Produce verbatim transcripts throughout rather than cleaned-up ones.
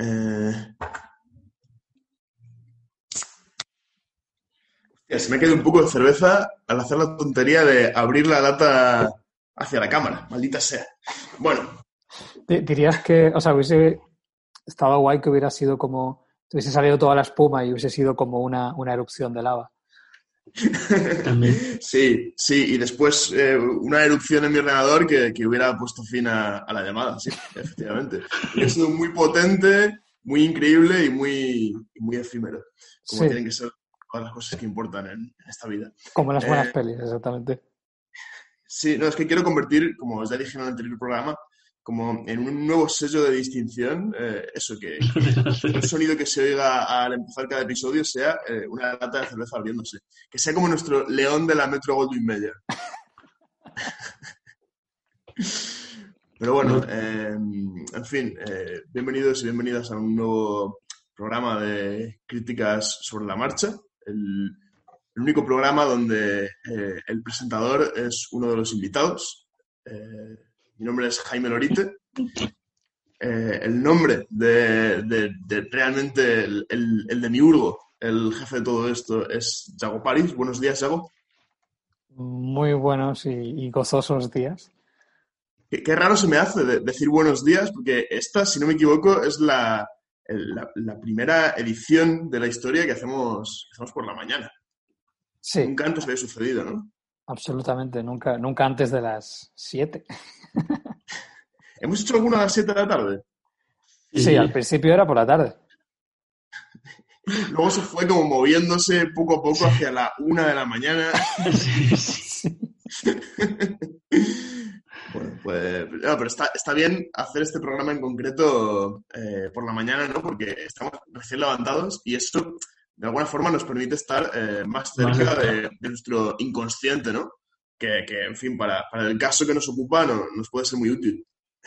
Eh... Hostia, se me ha quedado un poco de cerveza al hacer la tontería de abrir la lata hacia la cámara. Maldita sea. Bueno. Dirías que, o sea, hubiese estado guay que hubiera sido como, hubiese salido toda la espuma y hubiese sido como una, una erupción de lava. También. Sí, sí, y después eh, una erupción en mi ordenador que, que hubiera puesto fin a, a la llamada, sí, efectivamente. Hubiera sido muy potente, muy increíble y muy, y muy efímero, como Sí. tienen que ser todas las cosas que importan en, en esta vida. Como en las buenas Eh, pelis, exactamente. Sí, no, es que quiero convertir, como os ya dije en el anterior programa, como en un nuevo sello de distinción, eh, eso, que, que el sonido que se oiga al empezar cada episodio sea eh, una lata de cerveza abriéndose. Que sea como nuestro león de la Metro Goldwyn Mayer. Pero bueno, eh, en fin, eh, bienvenidos y bienvenidas a un nuevo programa de críticas sobre la marcha. El, el único programa donde eh, el presentador es uno de los invitados. Eh, Mi nombre es Jaime Lorite. Eh, el nombre de, de, de realmente el, el, el demiurgo, el jefe de todo esto, es Yago Paris. Buenos días, Yago. Muy buenos y, y gozosos días. Qué, qué raro se me hace de, decir buenos días, porque esta, si no me equivoco, es la, la, la primera edición de la historia que hacemos, que hacemos por la mañana. Sí. Nunca antes había sucedido, ¿no? Absolutamente, nunca, nunca antes de las siete. ¿Hemos hecho alguna a las siete de la tarde? Sí, sí, al principio era por la tarde. Luego se fue como moviéndose poco a poco hacia la una de la mañana. Sí, sí. Bueno, pues no, pero está, está bien hacer este programa en concreto eh, por la mañana, ¿no? Porque estamos recién levantados y eso de alguna forma nos permite estar eh, más cerca Más de, de nuestro inconsciente, ¿no? Que, que en fin, para, para el caso que nos ocupa no, nos puede ser muy útil.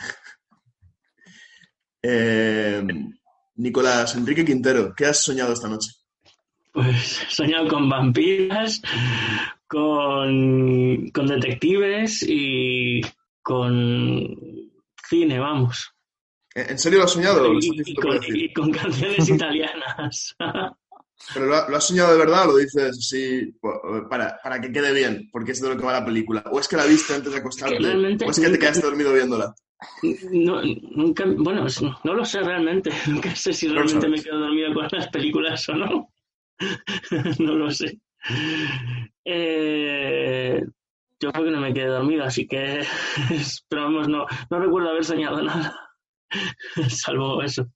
eh, Nicolás Enrique Quintero, ¿qué has soñado esta noche? Pues he soñado con vampiras, con, con detectives y con cine, vamos. ¿En serio lo has soñado? ¿Lo estás Y, y, diciendo con, por decir? y con canciones italianas. ¿Pero lo, lo has soñado de verdad o lo dices así para, para que quede bien? Porque es de lo que va la película. ¿O es que la viste antes de acostarte? Realmente ¿O es que te quedaste dormido viéndola? No, nunca, bueno, no lo sé realmente. Nunca sé si No lo realmente me sabes. quedo dormido con las películas o no. No lo sé. Eh, yo creo que no me quedé dormido, así que... Pero vamos, no, no recuerdo haber soñado nada. Salvo eso.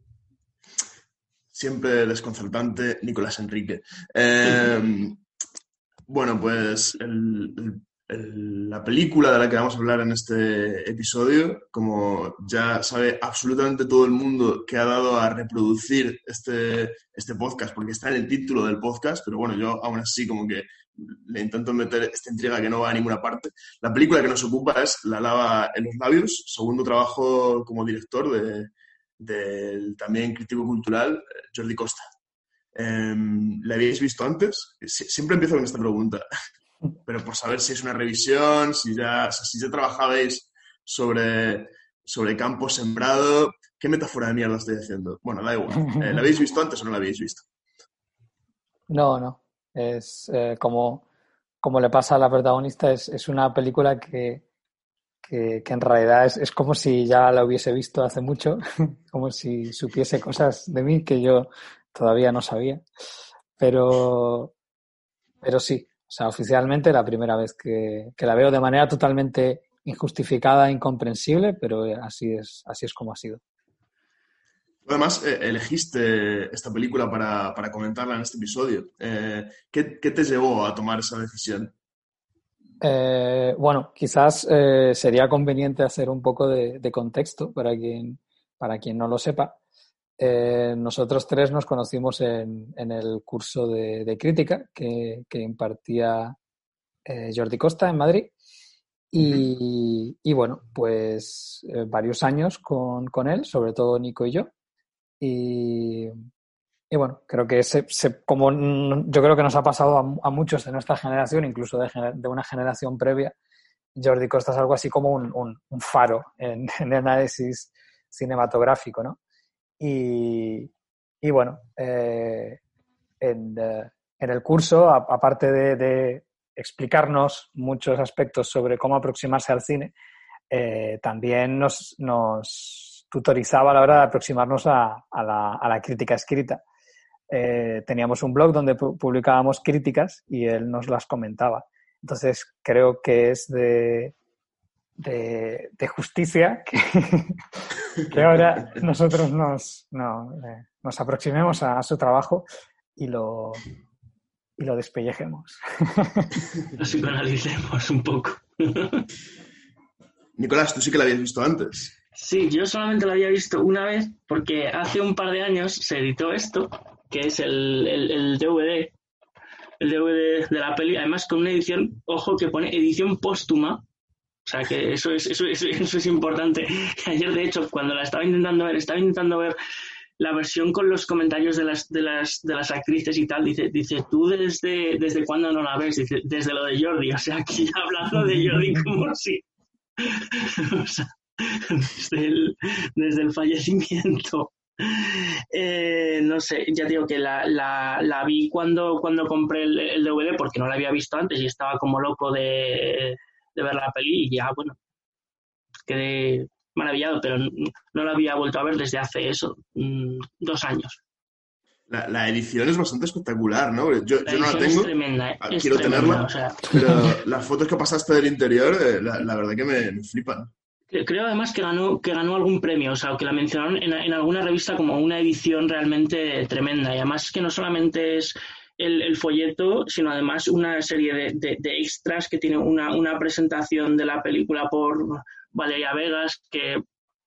Siempre desconcertante, Nicolás Enrique. Eh, bueno, pues el, el, el, la película de la que vamos a hablar en este episodio, como ya sabe absolutamente todo el mundo que ha dado a reproducir este, este podcast, porque está en el título del podcast, pero bueno, yo aún así como que le intento meter esta intriga que no va a ninguna parte. La película que nos ocupa es La lava en los labios, segundo trabajo como director de, del también crítico cultural Jordi Costa. Eh, ¿La habéis visto antes? Siempre empiezo con esta pregunta, pero por saber si es una revisión, si ya, o sea, si ya trabajabais sobre, sobre campo sembrado. ¿Qué metáfora de mierda estoy haciendo? Bueno, da igual. Eh, ¿La habéis visto antes o no la habéis visto? No, no. Es eh, como, como le pasa a la protagonista, es, es una película que, que, que en realidad es, es como si ya la hubiese visto hace mucho, como si supiese cosas de mí que yo todavía no sabía. Pero, pero sí, o sea, oficialmente la primera vez que, que la veo de manera totalmente injustificada e incomprensible, pero así es, así es como ha sido. Además, eh, elegiste esta película para, para comentarla en este episodio. Eh, ¿qué, ¿Qué te llevó a tomar esa decisión? Eh, bueno, quizás eh, sería conveniente hacer un poco de, de contexto para quien, para quien no lo sepa. Eh, nosotros tres nos conocimos en, en el curso de, de crítica que, que impartía eh, Jordi Costa en Madrid. Y, y bueno, pues eh, varios años con, con él, sobre todo Nico y yo. Y, y bueno, creo que se, se, como yo creo que nos ha pasado a, a muchos de nuestra generación, incluso de, de una generación previa, Jordi Costa es algo así como un, un, un faro en, en el análisis cinematográfico, ¿no? Y, y bueno, eh, en, eh, en el curso, a, aparte de, de explicarnos muchos aspectos sobre cómo aproximarse al cine, eh, también nos, nos tutorizaba a la hora de aproximarnos a, a, la, a la crítica escrita. Eh, teníamos un blog donde pu- publicábamos críticas y él nos las comentaba. Entonces creo que es de, de, de justicia que, que ahora nosotros nos, no, eh, nos aproximemos a, a su trabajo y lo, y lo despellejemos. Lo psicoanalicemos un poco. Nicolás, tú sí que la habías visto antes. Sí, yo solamente lo había visto una vez porque hace un par de años se editó esto, que es el, el, el D V D, el D V D de la peli, además con una edición, ojo, que pone edición póstuma, o sea que eso es, eso es, eso es importante. Ayer, de hecho, cuando la estaba intentando ver, estaba intentando ver la versión con los comentarios de las, de las, de las actrices y tal, dice, dice, ¿tú desde, desde cuándo no la ves? Dice, desde lo de Jordi, o sea, aquí hablando de Jordi como si... o sea, desde el, desde el fallecimiento. Eh, no sé, ya digo que la, la, la vi cuando, cuando compré el, el D V D porque no la había visto antes y estaba como loco de, de ver la peli y ya, bueno, quedé maravillado, pero no, no la había vuelto a ver desde hace eso, mmm, dos años. La, la edición es bastante espectacular, ¿no? Yo, La yo no la edición tengo, es tremenda, ¿eh? Es quiero tremenda, tenerla, o sea. pero las fotos que pasaste del interior, eh, la, la verdad que me, me flipan. Creo además que ganó, que ganó algún premio, o sea, que la mencionaron en, en alguna revista como una edición realmente tremenda. Y además que no solamente es el, el folleto, sino además una serie de, de, de extras que tiene una, una presentación de la película por Valeria Vegas, que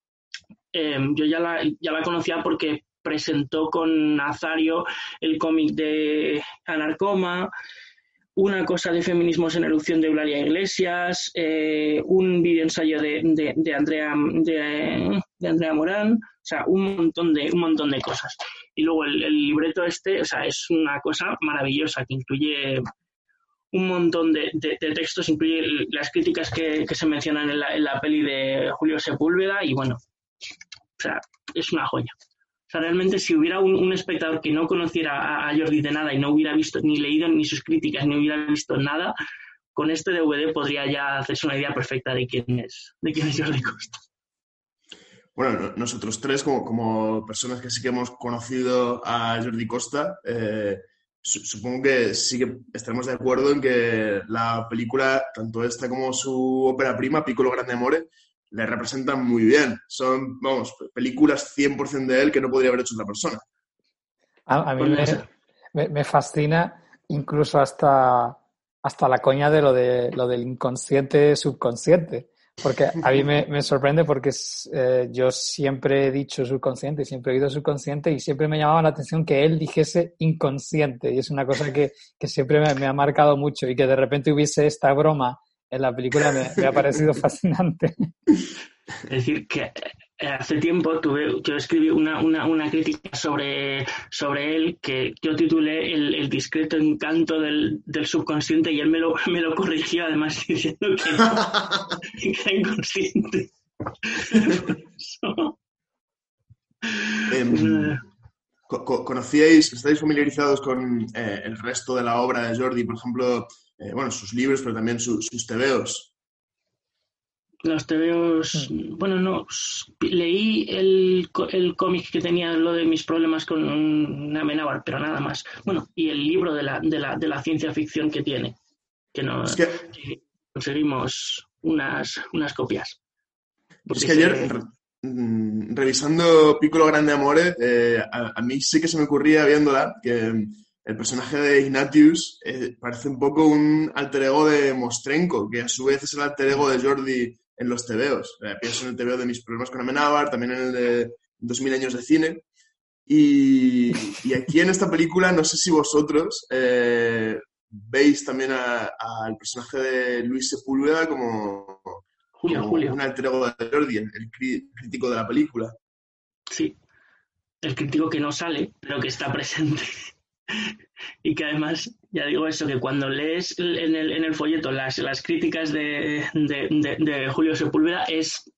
eh, yo ya la, ya la conocía porque presentó con Nazario el cómic de Anarcoma, una cosa de feminismos en erupción de Eulalia Iglesias, eh, un videoensayo de, de, de, Andrea, de, de Andrea Morán, o sea, un montón de, un montón de cosas. Y luego el, el libreto este, o sea, es una cosa maravillosa que incluye un montón de, de, de textos, incluye las críticas que, que se mencionan en la, en la peli de Julio Sepúlveda y bueno, o sea, es una joya. O sea, realmente si hubiera un, un espectador que no conociera a, a Jordi de nada y no hubiera visto ni leído ni sus críticas, ni hubiera visto nada, con este D V D podría ya hacerse una idea perfecta de quién es, de quién es Jordi Costa. Bueno, nosotros tres, como, como personas que sí que hemos conocido a Jordi Costa, eh, su, supongo que sí que estaremos de acuerdo en que la película, tanto esta como su ópera prima, Piccolo Grande Amore, le representan muy bien. Son, vamos, películas cien por ciento de él que no podría haber hecho otra persona. A, a mí me, me, me fascina incluso hasta, hasta la coña de lo, de lo del inconsciente subconsciente. Porque a mí me, me sorprende porque eh, yo siempre he dicho subconsciente, siempre he oído subconsciente y siempre me llamaba la atención que él dijese inconsciente. Y es una cosa que, que siempre me, me ha marcado mucho y que de repente hubiese esta broma en la película me, me ha parecido fascinante. Es decir, que hace tiempo tuve, yo escribí una, una, una crítica sobre, sobre él que yo titulé el, el discreto encanto del, del subconsciente y él me lo, me lo corrigió además diciendo que, no, que era inconsciente. eh, ¿Conocíais, estáis familiarizados con eh, el resto de la obra de Jordi? Por ejemplo, eh, bueno, sus libros, pero también su, sus tebeos. Los tebeos, bueno, no, leí el, el cómic que tenía lo de mis problemas con Amenábar, pero nada más. Bueno, y el libro de la, de la, de la ciencia ficción que tiene, que, no, es que, que conseguimos unas, unas copias. Porque es que ayer, se... re, revisando Piccolo Grande Amore, eh, a, a mí sí que se me ocurría viéndola que el personaje de Ignatius eh, parece un poco un alter ego de Mostrenko, que a su vez es el alter ego de Jordi en los tebeos. Eh, pienso en el tebeo de mis problemas con Amenábar, también en el de dos mil años de cine. Y, y aquí en esta película, no sé si vosotros eh, veis también al personaje de Luis Sepúlveda como, Julio, como Julio. un alter ego de Jordi, el, el crítico de la película. Sí, el crítico que no sale, pero que está presente. Y que además, ya digo eso, que cuando lees en el, en el folleto las, las críticas de, de, de, de Julio Sepúlveda es, o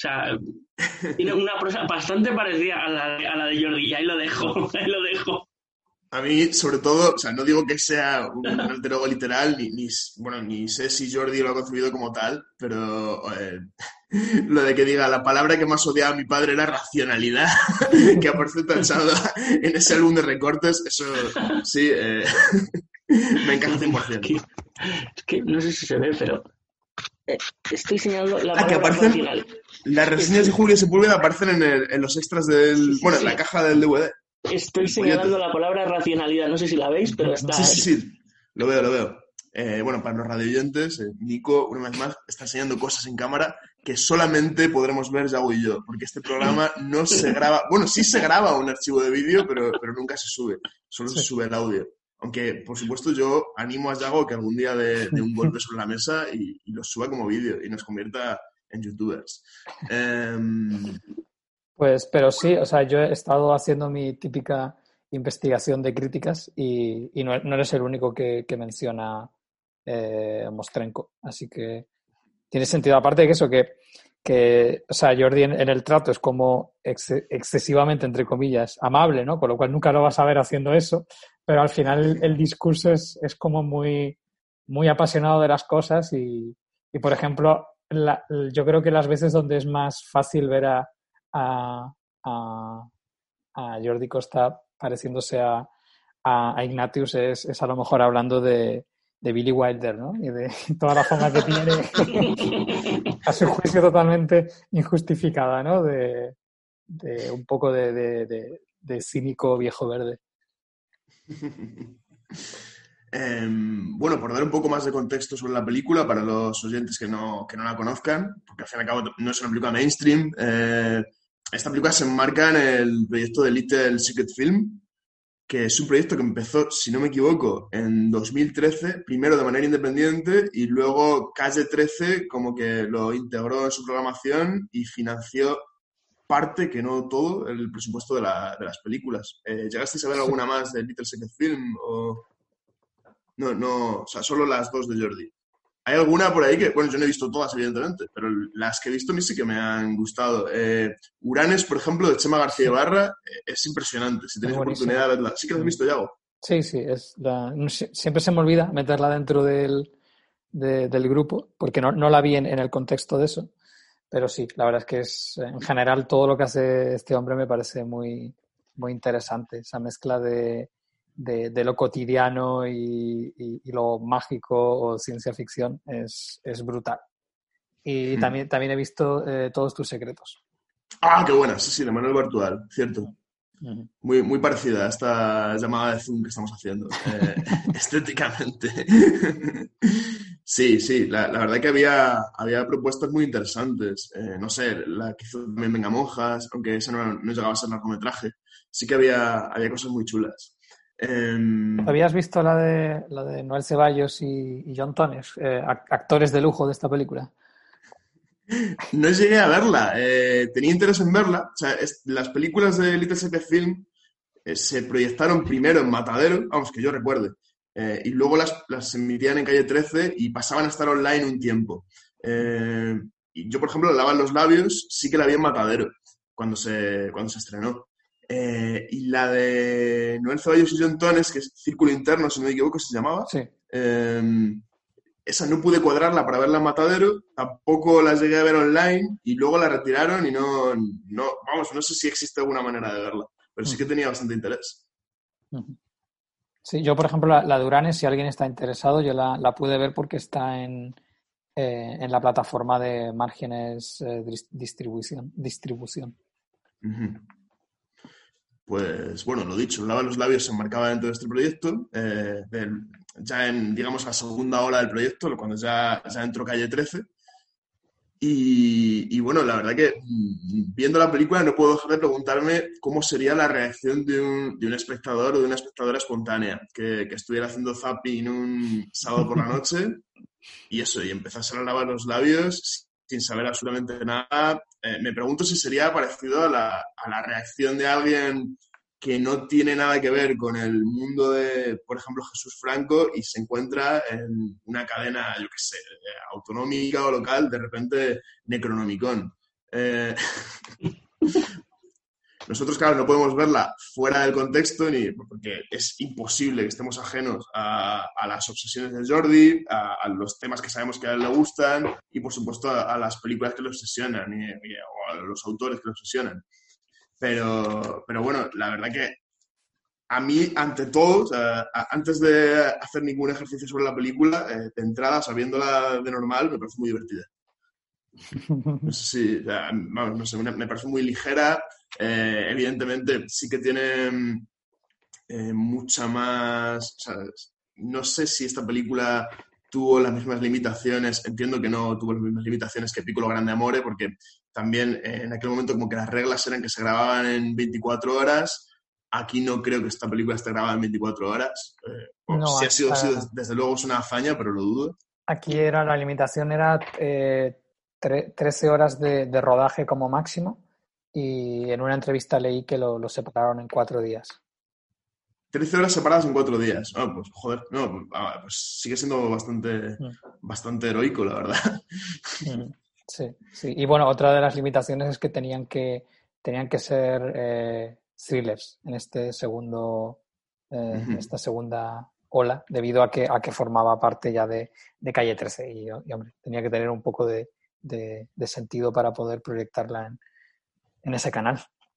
sea, tiene una prosa bastante parecida a la, a la de Jordi, y ahí lo dejo, ahí lo dejo. A mí, sobre todo, o sea, no digo que sea un alter ego literal, ni, ni, bueno, ni sé si Jordi lo ha concebido como tal, pero eh, lo de que diga la palabra que más odiaba a mi padre era racionalidad, que aparece tachado en ese álbum de recortes, eso sí, eh, me encaja cien por ciento. Es que no sé si se ve, pero eh, estoy señalando la ah, palabra que aparecen, racional. Las reseñas de Julio Sepúlveda aparecen en, el, en los extras del, Sí, sí, bueno, en sí. la caja del D V D. Estoy señalando la palabra racionalidad, no sé si la veis, pero está... Sí, sí, sí, lo veo, lo veo. Eh, bueno, para los radioyentes, eh, Nico, una vez más, está enseñando cosas en cámara que solamente podremos ver Yago y yo, porque este programa no se graba, bueno, sí se graba un archivo de vídeo, pero, pero nunca se sube, solo se sube el audio. Aunque, por supuesto, yo animo a Yago que algún día dé, dé un golpe sobre la mesa y, y lo suba como vídeo y nos convierta en youtubers. Eh, Pues, pero sí, o sea, yo he estado haciendo mi típica investigación de críticas y, y no, no eres el único que, que menciona eh, Mostrenko. Así que tiene sentido. Aparte de que eso, que, que o sea, Jordi en, en el trato es como ex, excesivamente, entre comillas, amable, ¿no? Con lo cual nunca lo vas a ver haciendo eso, pero al final el, el discurso es, es como muy, muy apasionado de las cosas y, y por ejemplo, la, yo creo que las veces donde es más fácil ver a A, a, a Jordi Costa pareciéndose a, a, a Ignatius es, es a lo mejor hablando de, de Billy Wilder, ¿no? Y de toda la fama que tiene a su juicio totalmente injustificada, ¿no? De, de un poco de, de, de, de cínico viejo verde. Eh, bueno, por dar un poco más de contexto sobre la película para los oyentes que no, que no la conozcan, porque al fin y al cabo no es una película mainstream, eh, esta película se enmarca en el proyecto de Little Secret Film, que es un proyecto que empezó, si no me equivoco, en dos mil trece, primero de manera independiente y luego Calle trece como que lo integró en su programación y financió parte, que no todo, el presupuesto de, la, de las películas. Eh, ¿Llegasteis a ver alguna más de Little Secret Film o...? No, no, o sea, solo las dos de Jordi. Hay alguna por ahí que, bueno, yo no he visto todas, evidentemente, pero las que he visto a mí sí que me han gustado. Eh, Uranes, por ejemplo, de Chema García Ibarra, eh, es impresionante. Si tenéis oportunidad de verla. ¿Sí que la has visto, Yago? Sí, sí, es la, no sé, siempre se me olvida meterla dentro del, de, del grupo, porque no, no la vi en, en el contexto de eso. Pero sí, la verdad es que es, en general, todo lo que hace este hombre me parece muy, muy interesante. Esa mezcla de, de, de lo cotidiano y, y, y lo mágico o ciencia ficción es, es brutal. Y hmm. también, también he visto eh, Todos tus secretos. Ah, qué buena, sí, sí, de Manuel Bartual, cierto. Uh-huh. Muy, muy parecida a esta llamada de Zoom que estamos haciendo, eh, estéticamente. Sí, sí, la, la verdad que había, había propuestas muy interesantes. Eh, no sé, la que hizo también Venga Monjas, aunque esa no, no llegaba a ser largometraje. Sí que había, había cosas muy chulas. Eh, ¿Habías visto la de, la de Noel Ceballos y, y John Tones, eh, actores de lujo de esta película? No llegué a verla, eh, tenía interés en verla. O sea, es, las películas de Little Secret Film eh, se proyectaron primero en Matadero, vamos, que yo recuerde, eh, y luego las, las emitían en Calle trece y pasaban a estar online un tiempo. Eh, y yo, por ejemplo, Lavan los labios, sí que la vi en Matadero cuando se, cuando se estrenó. Eh, y la de Noel Ceballos y John Tones, que es Círculo Interno, si no me equivoco, se llamaba. Sí. Eh, esa no pude cuadrarla para verla en Matadero, tampoco la llegué a ver online y luego la retiraron y no, no, vamos, no sé si existe alguna manera de verla, pero sí que tenía bastante interés. Sí, yo por ejemplo la, la de Uranes, si alguien está interesado, yo la, la pude ver porque está en, eh, en la plataforma de Márgenes eh, distribución. distribución. Uh-huh. Pues bueno, lo dicho, Lava los labios se enmarcaba dentro de este proyecto, eh, del, ya en, digamos, la segunda ola del proyecto, cuando ya, ya entró Calle trece. Y, y bueno, la verdad que viendo la película no puedo dejar de preguntarme cómo sería la reacción de un, de un espectador o de una espectadora espontánea que, que estuviera haciendo zapping un sábado por la noche y eso, y empezase a lavar los labios sin saber absolutamente nada. Eh, me pregunto si sería parecido a la, a la reacción de alguien que no tiene nada que ver con el mundo de, por ejemplo, Jesús Franco y se encuentra en una cadena, yo qué sé, autonómica o local, de repente Necronomicon. Eh, nosotros, claro, no podemos verla fuera del contexto ni porque es imposible que estemos ajenos a, a las obsesiones de Jordi, a, a los temas que sabemos que a él le gustan y, por supuesto, a, a las películas que le obsesionan y, y, o a los autores que le obsesionan. Pero, pero bueno, la verdad que a mí, ante todo, o sea, antes de hacer ningún ejercicio sobre la película, eh, de entrada, sabiéndola de normal, me parece muy divertida. No sé si, o sea, vamos, no sé, me, me parece muy ligera. Eh, evidentemente, sí que tiene eh, mucha más... O sea, no sé si esta película tuvo las mismas limitaciones. Entiendo que no tuvo las mismas limitaciones que Piccolo Grande Amore, porque también eh, en aquel momento como que las reglas eran que se grababan en veinticuatro horas. Aquí no creo que esta película esté grabada en veinticuatro horas. Eh, no, si ha sido así, desde luego es una hazaña, pero lo dudo. Aquí era la limitación era eh, tre- trece horas de, de rodaje como máximo, y en una entrevista leí que lo, lo separaron en cuatro días. trece horas separadas en cuatro días. Ah, pues joder, no, pues sigue siendo bastante, mm. bastante heroico, la verdad. Sí, sí. Y bueno, otra de las limitaciones es que tenían que, tenían que ser eh, thrillers en este segundo, eh, uh-huh. esta segunda ola, debido a que, a que formaba parte ya de, de Calle trece. Y, y hombre, tenía que tener un poco de, de, de sentido para poder proyectarla en, en ese canal.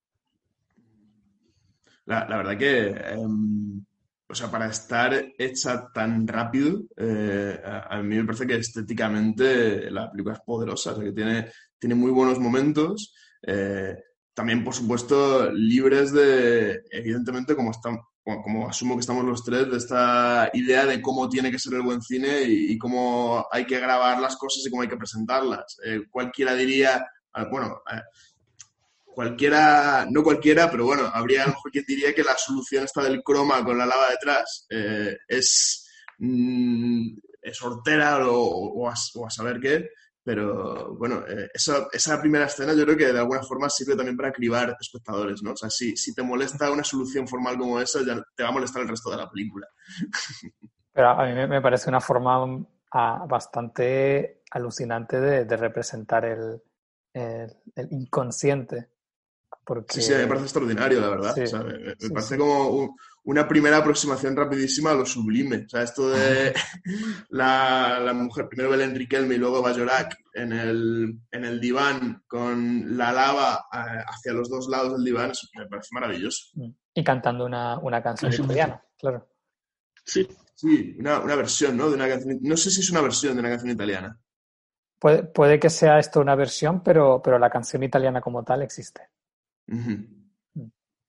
La, la verdad que, eh, o sea, para estar hecha tan rápido, eh, a, a mí me parece que estéticamente la película es poderosa, o sea, que tiene, tiene muy buenos momentos. Eh, también, por supuesto, libres de, evidentemente, como, están, como, como asumo que estamos los tres, de esta idea de cómo tiene que ser el buen cine y, y cómo hay que grabar las cosas y cómo hay que presentarlas. Eh, cualquiera diría, bueno... Eh, Cualquiera, no cualquiera, pero bueno, habría a lo mejor quien diría que la solución esta del croma con la lava detrás eh, es, mm, es hortera o, o, a, o a saber qué, pero bueno, eh, esa, esa primera escena yo creo que de alguna forma sirve también para cribar espectadores, ¿no? O sea, si, si te molesta una solución formal como esa, ya te va a molestar el resto de la película. Pero a mí me parece una forma uh, bastante alucinante de, de representar el, el, el inconsciente. Porque... Sí, sí, a mí me parece extraordinario, la verdad. Sí, o sea, me, me sí, parece sí. como un, una primera aproximación rapidísima a lo sublime. O sea, esto de la, la mujer, primero Belén Riquelme y luego Bajorac en el, en el diván con la lava hacia los dos lados del diván, eso me parece maravilloso. Y cantando una, una canción italiana, claro. Sí, sí, una, una versión, ¿no? De una canción, no sé si es una versión de una canción italiana. Puede, puede que sea esto una versión, pero, pero la canción italiana como tal existe. Uh-huh.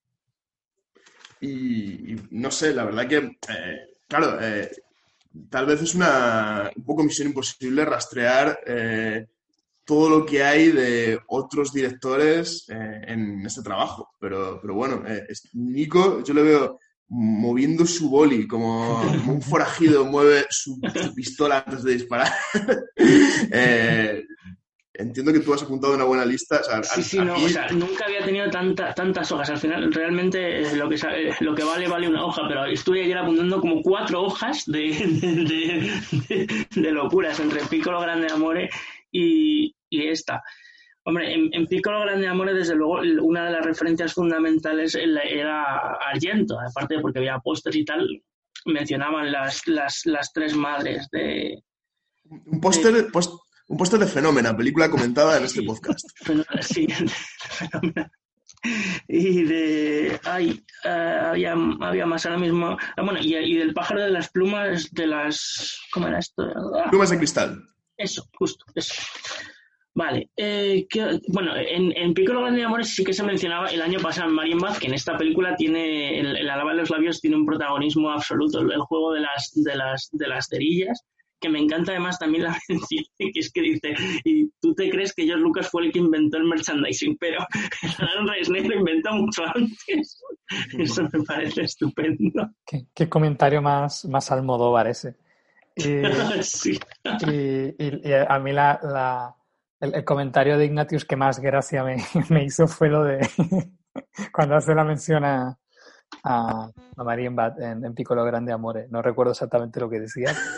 Y, y no sé, la verdad que, eh, claro, eh, tal vez es una un poco misión imposible rastrear eh, todo lo que hay de otros directores eh, en este trabajo. Pero, pero bueno, eh, Nico, yo le veo moviendo su boli como, como un forajido mueve su, su pistola antes de disparar. eh, Entiendo que tú has apuntado una buena lista. O sea, sí, sí, aquí... no, o sea, nunca había tenido tanta, tantas hojas. Al final, realmente, lo que, lo que vale, vale una hoja, pero estuve ayer apuntando como cuatro hojas de, de, de, de locuras entre Piccolo Grande Amore y, y esta. Hombre, en, en Piccolo Grande Amore, desde luego, una de las referencias fundamentales era Argento, aparte de porque había pósters y tal, mencionaban las, las, las tres madres de... Un póster... De... Post... Un póster de Fenómena, película comentada en este podcast. Sí, Fenómena. Y de... Ay, uh, había, había más ahora mismo... Ah, bueno, y, y del pájaro de las plumas, de las... ¿Cómo era esto? Ah, plumas de cristal. Eso, justo, eso. Vale. Eh, que, bueno, en, en Piccolo Grande Amore sí que se mencionaba el año pasado en Marienbad, que en esta película tiene... El, el alaba de los labios tiene un protagonismo absoluto. El, el juego de las, de, las, de las cerillas, que me encanta además también la mención, que es que dice, y tú te crees que George Lucas fue el que inventó el merchandising, pero Alan Reisner lo inventó mucho antes. Eso me parece estupendo. Qué, qué comentario más, más Almodóvar ese. Y, sí. y, y, y a mí la, la, el, el comentario de Ignatius que más gracia me, me hizo fue lo de cuando hace la mención a, a, a Marienbad en, en Piccolo Grande Amore. No recuerdo exactamente lo que decía,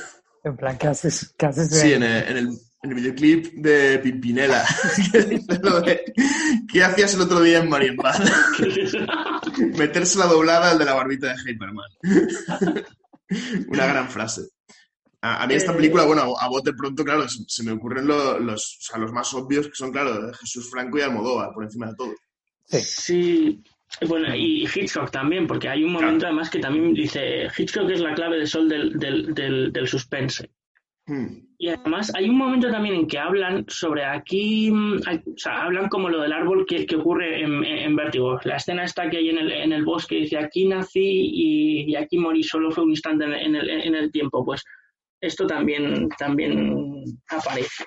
En plan, ¿qué haces? ¿Qué haces Sí, en el, en el, en el videoclip de Pimpinela. Que dice lo de, ¿qué hacías el otro día en Marienbad? Meterse la doblada al de la barbita de Hyperman. Una gran frase. A, a mí esta película, bueno, a bote pronto, claro, se, se me ocurren lo, los, o sea, los más obvios, que son, claro, Jesús Franco y Almodóvar, por encima de todo. Sí. Sí, bueno, y Hitchcock también, porque hay un momento claro. además que también dice, Hitchcock es la clave de sol del, del, del, del suspense. Hmm. Y además hay un momento también en que hablan sobre aquí, hay, o sea, hablan como lo del árbol que, que ocurre en, en Vértigo. La escena está que hay en el, en el bosque, dice, aquí nací y, y aquí morí, solo fue un instante en, en, el, en el tiempo. Pues esto también, también aparece.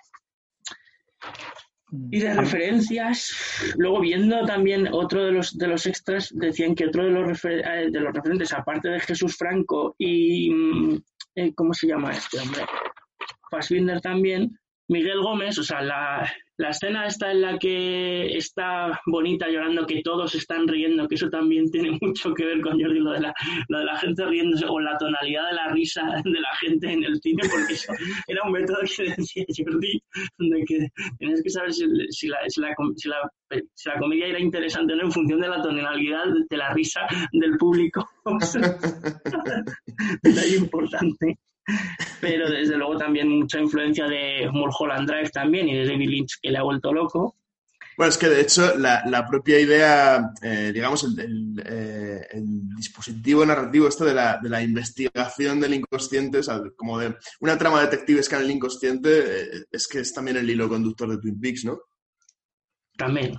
Y de referencias, luego viendo también otro de los de los extras, decían que otro de los, refer, de los referentes, aparte de Jesús Franco y, eh, ¿cómo se llama este hombre? Fassbinder también, Miguel Gómez, o sea, la, la escena esta en la que está Bonita llorando, que todos están riendo, que eso también tiene mucho que ver con Jordi, lo de la, lo de la gente riéndose, o la tonalidad de la risa de la gente en el cine, porque eso era un método que decía Jordi, de que tienes que saber si, si, la, si, la, si, la, si la comedia era interesante o no en función de la tonalidad de la risa del público. O sea, es importante. Pero desde luego también mucha influencia de Mulholland Drive también y de David Lynch, que le ha vuelto loco. Bueno, es que de hecho la, la propia idea, eh, digamos, el, el, eh, el dispositivo narrativo esto de la, de la investigación del inconsciente, o sea, como de una trama detectivesca en el inconsciente, eh, es que es también el hilo conductor de Twin Peaks, ¿no? También.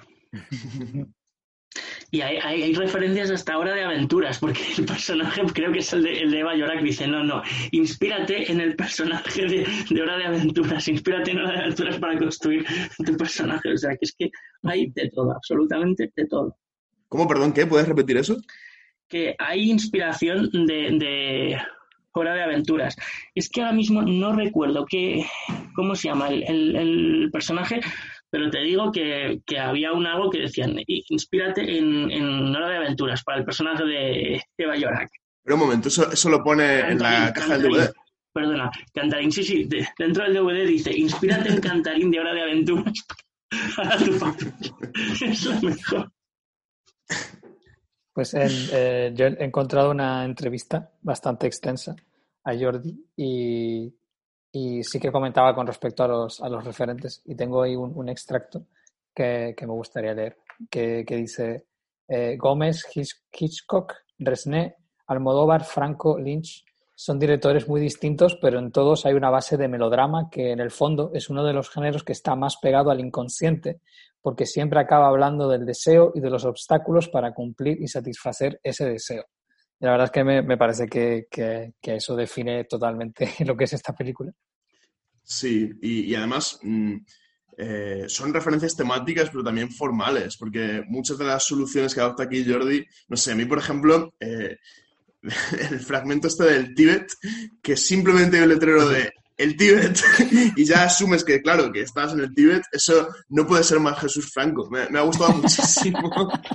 Y hay, hay, hay referencias hasta ahora de aventuras, porque el personaje, creo que es el de, el de Eva Yorak, dice, no, no, inspírate en el personaje de, de Hora de Aventuras, inspírate en Hora de Aventuras para construir tu personaje. O sea, que es que hay de todo, absolutamente de todo. ¿Cómo, perdón, qué? ¿Puedes repetir eso? Que hay inspiración de, de Hora de Aventuras. Es que ahora mismo no recuerdo qué, cómo se llama el, el, el personaje, pero te digo que, que había un algo que decían, inspírate en, en Hora de Aventuras para el personaje de Eva Yorak. Pero un momento, eso, eso lo pone Cantarín, en la caja Cantarín, del D V D. Perdona, Cantarín, sí, sí, de, dentro del D V D dice, inspírate en Cantarín de Hora de Aventuras para tu papel. Es lo mejor. Pues en, eh, yo he encontrado una entrevista bastante extensa a Jordi y... Y sí que comentaba con respecto a los, a los referentes. Y tengo ahí un, un extracto que, que me gustaría leer, que, que dice eh, Gómez, Hitchcock, Resné, Almodóvar, Franco, Lynch son directores muy distintos, pero en todos hay una base de melodrama que en el fondo es uno de los géneros que está más pegado al inconsciente, porque siempre acaba hablando del deseo y de los obstáculos para cumplir y satisfacer ese deseo. Y la verdad es que me, me parece que, que, que eso define totalmente lo que es esta película. Sí, y, y además mmm, eh, son referencias temáticas, pero también formales, porque muchas de las soluciones que adopta aquí Jordi, no sé, a mí, por ejemplo, eh, el fragmento este del Tíbet, que simplemente hay un letrero de el Tíbet y ya asumes que, claro, que estás en el Tíbet, eso no puede ser más Jesús Franco. Me, me ha gustado muchísimo.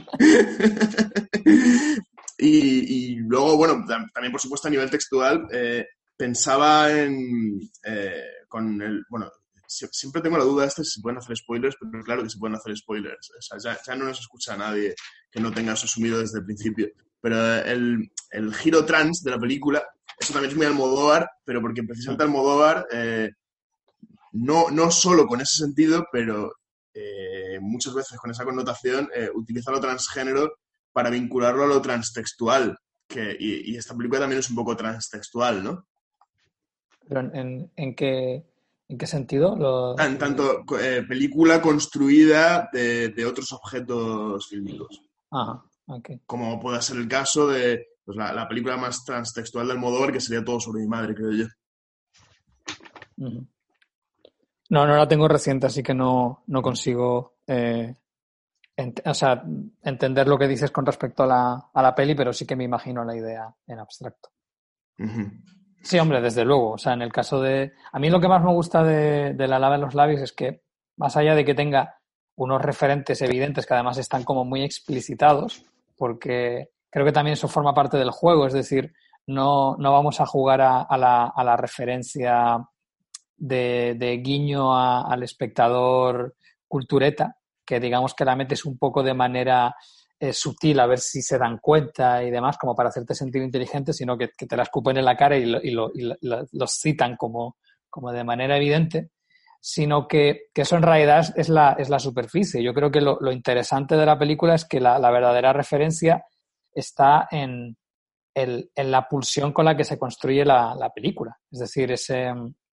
Y, y luego, bueno, también por supuesto a nivel textual, eh, pensaba en, eh, con el, bueno, siempre tengo la duda esta si se pueden hacer spoilers, pero claro que se pueden hacer spoilers, o sea, ya, ya no nos escucha a nadie que no tenga eso asumido desde el principio, pero el, el giro trans de la película, eso también es muy Almodóvar, pero porque precisamente Almodóvar, eh, no, no solo con ese sentido, pero eh, muchas veces con esa connotación, eh, utiliza lo transgénero para vincularlo a lo transtextual, que, y, y esta película también es un poco transtextual, ¿no? ¿Pero en, en, en, qué, en qué sentido? Lo... En tanto, eh, película construida de, de otros objetos fílmicos. Ajá, ok. Como puede ser el caso de pues, la, la película más transtextual de Almodóvar, que sería Todo sobre mi madre, creo yo. Uh-huh. No, no la tengo reciente, así que no, no consigo... Eh... Ent- o sea, entender lo que dices con respecto a la, a la peli, pero sí que me imagino la idea en abstracto. Uh-huh. Sí, hombre, desde luego. O sea, en el caso de... A mí lo que más me gusta de, de La lava en los labios es que, más allá de que tenga unos referentes evidentes que además están como muy explicitados, porque creo que también eso forma parte del juego, es decir, no, no vamos a jugar a, a, la, a la referencia de, de guiño a, al espectador cultureta, que digamos que la metes un poco de manera eh, sutil a ver si se dan cuenta y demás, como para hacerte sentir inteligente, sino que, que te la escupen en la cara y, lo, y, lo, y lo, los citan como, como de manera evidente, sino que, que eso en realidad es la, es la superficie. Yo creo que lo, lo interesante de la película es que la, la verdadera referencia está en, el, en la pulsión con la que se construye la, la película. Es decir, ese,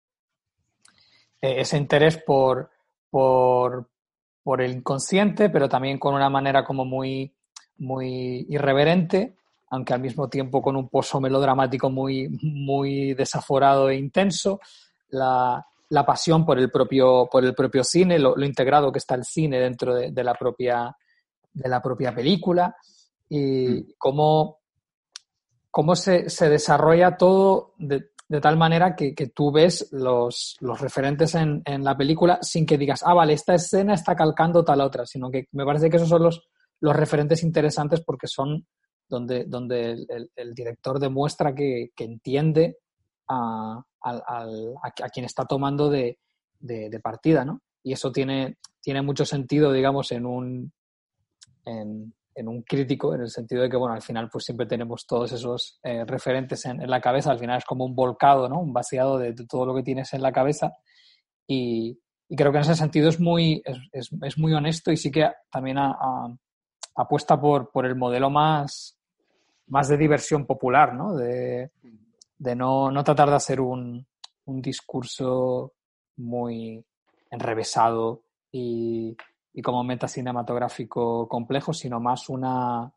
ese interés por, por, por el inconsciente, pero también con una manera como muy, muy irreverente, aunque al mismo tiempo con un pozo melodramático muy, muy desaforado e intenso. La, la pasión por el propio, por el propio cine, lo, lo integrado que está el cine dentro de, de, la, propia, de la propia película, y cómo, cómo se, se desarrolla todo de, de tal manera que, que tú ves los, los referentes en, en la película sin que digas, ah, vale, esta escena está calcando tal otra, sino que me parece que esos son los, los referentes interesantes porque son donde, donde el, el, el director demuestra que, que entiende a, a, a, a quien está tomando de, de, de partida, ¿no? Y eso tiene, tiene mucho sentido, digamos, en un, en, en un crítico, en el sentido de que, bueno, al final pues siempre tenemos todos esos eh, referentes en, en la cabeza, al final es como un volcado, ¿no? Un vaciado de, de todo lo que tienes en la cabeza y, y creo que en ese sentido es muy, es, es, es muy honesto y sí que también a, a, apuesta por, por el modelo más, más de diversión popular, ¿no? De, de no, no tratar de hacer un, un discurso muy enrevesado y, y como metacinematográfico complejo, sino más una,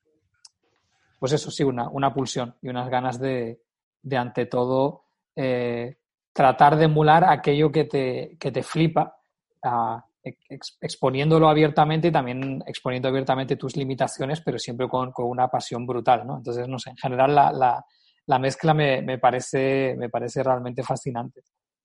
pues eso sí, una, una pulsión y unas ganas de, de ante todo, eh, tratar de emular aquello que te, que te flipa, uh, ex, exponiéndolo abiertamente y también exponiendo abiertamente tus limitaciones, pero siempre con, con una pasión brutal, ¿no? Entonces, no sé, en general la, la La mezcla me, me, parece, me parece realmente fascinante.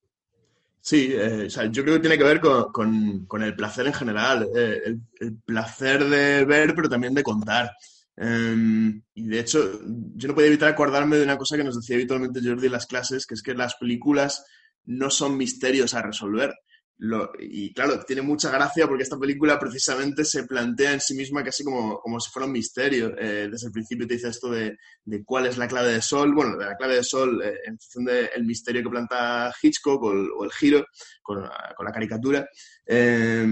Sí, eh, o sea, yo creo que tiene que ver con, con, con el placer en general, eh, el, el placer de ver, pero también de contar. Um, y de hecho, yo no podía evitar acordarme de una cosa que nos decía habitualmente Jordi en las clases, que es que las películas no son misterios a resolver. Lo, y claro, tiene mucha gracia porque esta película precisamente se plantea en sí misma casi como, como si fuera un misterio. Eh, desde el principio te dice esto de, de cuál es la clave de sol, bueno, de la clave de sol eh, en función del misterio que planta Hitchcock o el, o el giro con, con la caricatura. Eh,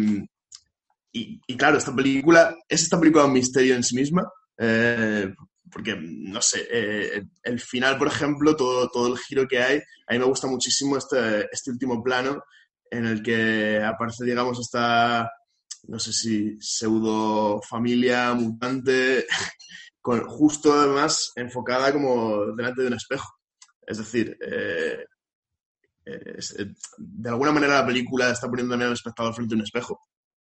y, y claro, esta película, ¿es esta película un misterio en sí misma? Eh, porque, no sé, eh, el final, por ejemplo, todo, todo el giro que hay, a mí me gusta muchísimo este, este último plano en el que aparece, digamos, esta, no sé si pseudo familia mutante, con, justo además enfocada como delante de un espejo. Es decir, eh, es, de alguna manera la película está poniendo al espectador frente a un espejo.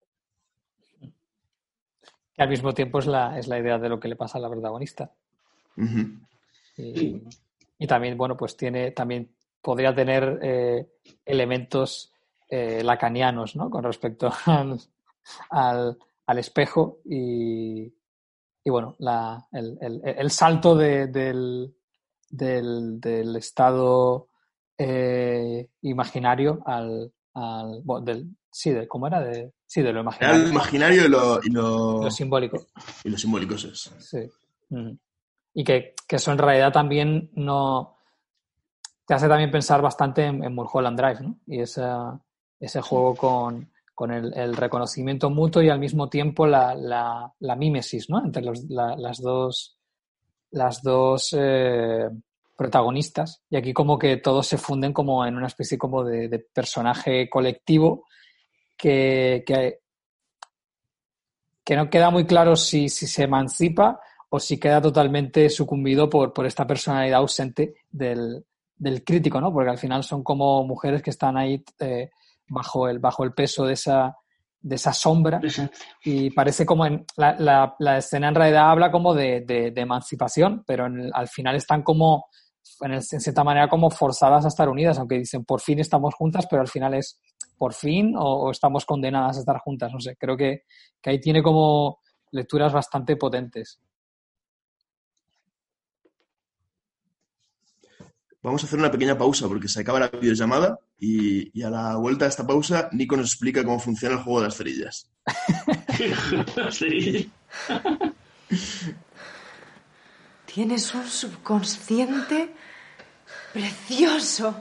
Que al mismo tiempo es la, es la idea de lo que le pasa a la protagonista. Uh-huh. Y, y también, bueno, pues tiene, también podría tener eh, elementos eh, lacanianos, ¿no? Con respecto al, al, al espejo y, y bueno, la, el, el, el salto de, del, del, del estado eh, imaginario al, al bueno, del, sí, de, ¿cómo era? De, sí, de lo imaginario. Era lo imaginario y lo, y lo, lo simbólico. Y lo simbólico es eso. Sí. Mm. Y que, que eso en realidad también no te hace también pensar bastante en, en Mulholland Drive, ¿no? Y esa, ese juego con, con el, el reconocimiento mutuo y al mismo tiempo la, la, la mímesis, ¿no? Entre los, la, las dos, las dos eh, protagonistas. Y aquí como que todos se funden como en una especie como de, de personaje colectivo que, que, que no queda muy claro si, si se emancipa o si queda totalmente sucumbido por, por esta personalidad ausente del, del crítico, ¿no? Porque al final son como mujeres que están ahí eh, bajo, el, bajo el peso de esa, de esa sombra y parece como en la, la, la escena en realidad habla como de, de, de emancipación, pero en el, al final están como en, el, en cierta manera como forzadas a estar unidas, aunque dicen por fin estamos juntas, pero al final es por fin o, o estamos condenadas a estar juntas, no sé, creo que, que ahí tiene como lecturas bastante potentes. vamos a hacer una pequeña pausa porque se acaba la videollamada y, y a la vuelta de esta pausa Nico nos explica cómo funciona el juego de las cerillas. Sí. Tienes un subconsciente precioso.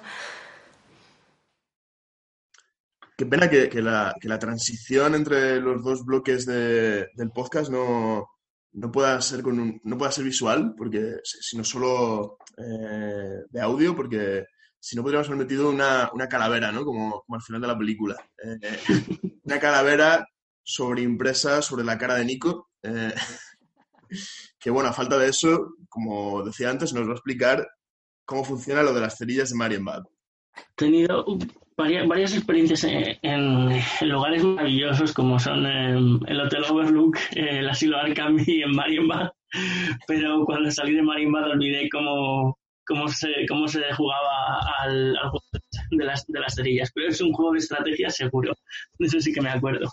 Qué pena que, que, la, que la transición entre los dos bloques de, del podcast no, no, pueda ser con un, no pueda ser visual, porque sino solo eh, de audio, porque si no podríamos haber metido una, una calavera, ¿no? Como, como al final de la película. Eh, una calavera sobreimpresa sobre la cara de Nico. Eh, que bueno, a falta de eso, como decía antes, nos va a explicar cómo funciona lo de las cerillas de Marienbad. He tenido varias, varias experiencias en, en, en lugares maravillosos como son eh, el Hotel Overlook, eh, el Asilo Arkham y en Marienbad, pero cuando salí de Marienbad olvidé cómo, cómo, se, cómo se jugaba al, al juego de las, de las cerillas, pero es un juego de estrategia seguro, de eso sí que me acuerdo.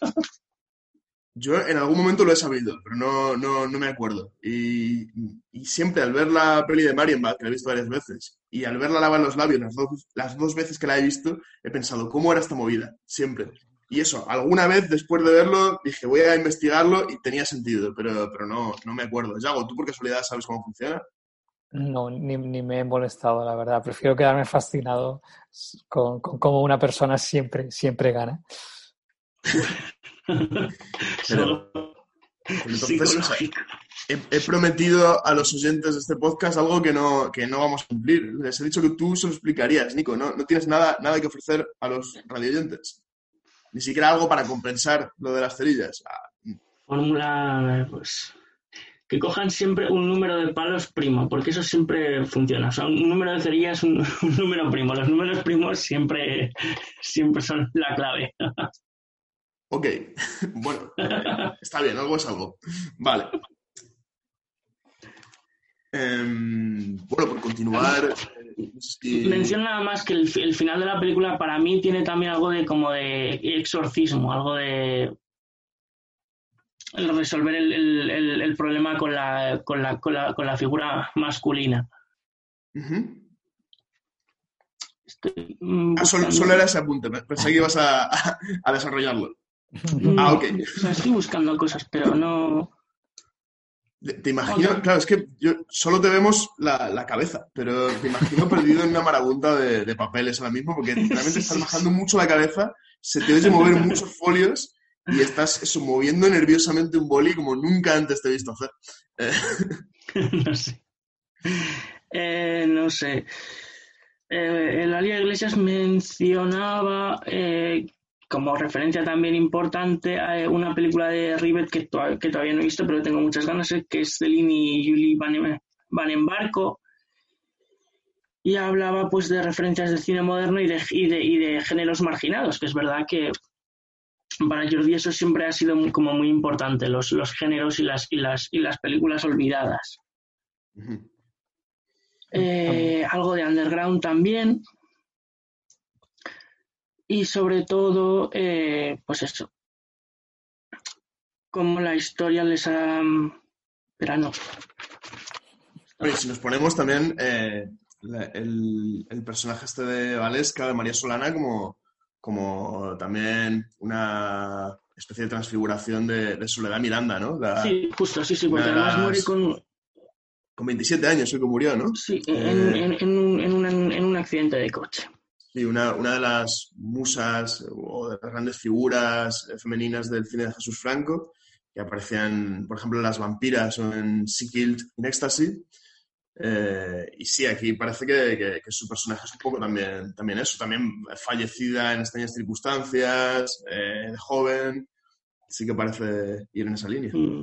Yo en algún momento lo he sabido, pero no, no, no me acuerdo. Y, y siempre al ver la peli de Marienbad, que la he visto varias veces, y al verla lavar los labios las dos, las dos veces que la he visto, he pensado, ¿cómo era esta movida? Siempre. Y eso, alguna vez después de verlo, dije, voy a investigarlo y tenía sentido, pero, pero no, no me acuerdo. Yago, ¿tú por casualidad sabes cómo funciona? No, ni, ni me he molestado, la verdad. Prefiero quedarme fascinado con, con cómo una persona siempre, siempre gana. Pero, entonces, o sea, he, he prometido a los oyentes de este podcast algo que no, que no vamos a cumplir. Les he dicho que tú se lo explicarías, Nico. No, no tienes nada, nada que ofrecer a los radioyentes. Ni siquiera algo para compensar lo de las cerillas. Ah. Fórmula, pues, que cojan siempre un número de palos primo, porque eso siempre funciona. O sea, un número de cerillas es un, un número primo. Los números primos siempre, siempre son la clave. Ok, bueno, eh, está bien, algo es algo. Vale. Eh, bueno, por continuar... Eh, no sé si... Menciono nada más que el, el final de la película para mí tiene también algo de como de exorcismo, algo de resolver el, el, el, el problema con la, con, la, con, la, con la figura masculina. Uh-huh. Estoy, um, ah, solo, solo era ese apunte, pensé que ibas a, a, a desarrollarlo. No, ah, ok. O sea, estoy buscando cosas, pero no... Te imagino, okay. Claro, es que yo, solo te vemos la, la cabeza, pero te imagino perdido en una marabunta de, de papeles ahora mismo, porque realmente sí, estás sí, bajando sí. mucho la cabeza, se te oye mover muchos folios y estás eso, moviendo nerviosamente un boli como nunca antes te he visto hacer. no sé. Eh, no sé. Eh, el Alia Iglesias mencionaba... Eh, como referencia también importante a una película de Rivet que, to- que todavía no he visto, pero tengo muchas ganas, que es Celine y Julie Van, Van en Barco. Y hablaba pues de referencias del cine moderno y de, y, de, y de géneros marginados, que es verdad que para Jordi eso siempre ha sido muy, como muy importante, los, los géneros y las, y, las, y las películas olvidadas. Uh-huh. Eh, algo de underground también. Y sobre todo, eh, pues eso, como la historia les ha... Pero no. Oye, si nos ponemos también eh, la, el, el personaje este de Valesca, de María Solana, como, como también una especie de transfiguración de, de Soledad Miranda, ¿no? La, sí, justo, sí, sí, porque además las... muere con... Con veintisiete años, creo que murió, ¿no? Sí, en, eh... en, en, un, en, un, en un accidente de coche. Sí, una, una de las musas o de las grandes figuras femeninas del cine de Jesús Franco, que aparecían, por ejemplo, en Las vampiras o en She Killed in Ecstasy. Eh, y sí, aquí parece que, que, que su personaje es un poco también, también eso, también fallecida en extrañas circunstancias, eh, de joven. Sí que parece ir en esa línea. Mm.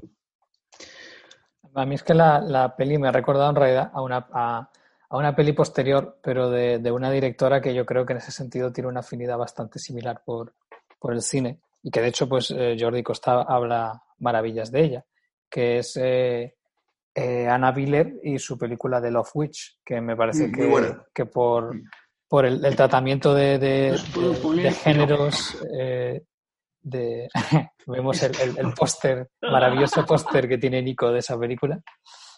A mí es que la, la peli me ha recordado en realidad a una... A... a una peli posterior, pero de, de una directora que yo creo que en ese sentido tiene una afinidad bastante similar por, por el cine y que de hecho pues eh, Jordi Costa habla maravillas de ella, que es eh, eh, Anna Biller y su película The Love Witch, que me parece Muy que, buena. que por, por el, el tratamiento de, de, de, de géneros eh, de vemos el, el, el póster, maravilloso póster que tiene Nico de esa película.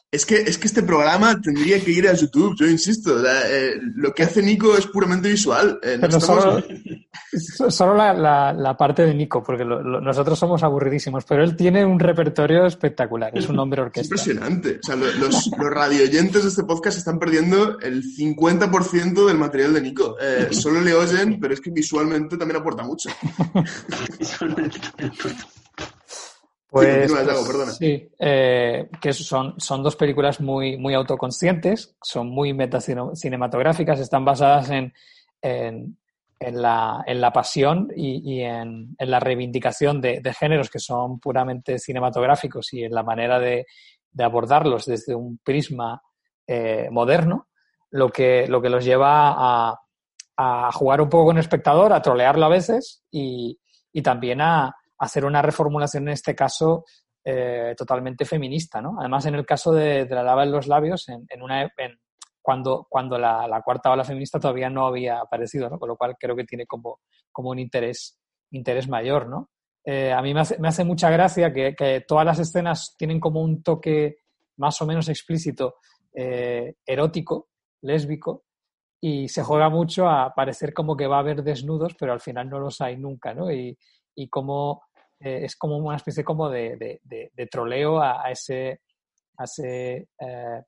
Es que, es que este programa tendría que ir a YouTube, yo insisto. O sea, eh, lo que hace Nico es puramente visual. Eh, no Pero estamos... solo, solo la, la, la parte de Nico, porque lo, lo, nosotros somos aburridísimos, pero él tiene un repertorio espectacular, es un hombre Es orquesta. impresionante. O sea, lo- los, los radioyentes de este podcast están perdiendo el cincuenta por ciento del material de Nico. Eh, solo le oyen, pero es que visualmente también aporta mucho. Visualmente también aporta. Pues, Sí, continúa, pues, Yago, perdona. sí, eh, que son, son dos películas muy, muy autoconscientes, son muy metacinematográficas, están basadas en, en, en, la, en la pasión y, y en, en la reivindicación de, de géneros que son puramente cinematográficos y en la manera de, de abordarlos desde un prisma eh, moderno, lo que, lo que los lleva a, a jugar un poco con el espectador, a trolearlo a veces y, y también a hacer una reformulación en este caso eh, totalmente feminista, ¿no? Además, en el caso de, de La lava en los labios, en, en una, en, cuando, cuando la, la cuarta ola feminista todavía no había aparecido, ¿no? Con lo cual creo que tiene como, como un interés, interés mayor, ¿no? Eh, a mí me hace, me hace mucha gracia que, que todas las escenas tienen como un toque más o menos explícito, eh, erótico, lésbico, y se juega mucho a parecer como que va a haber desnudos, pero al final no los hay nunca, ¿no? Y, y como eh, es como una especie como de, de, de, de troleo a, a ese a ese, eh,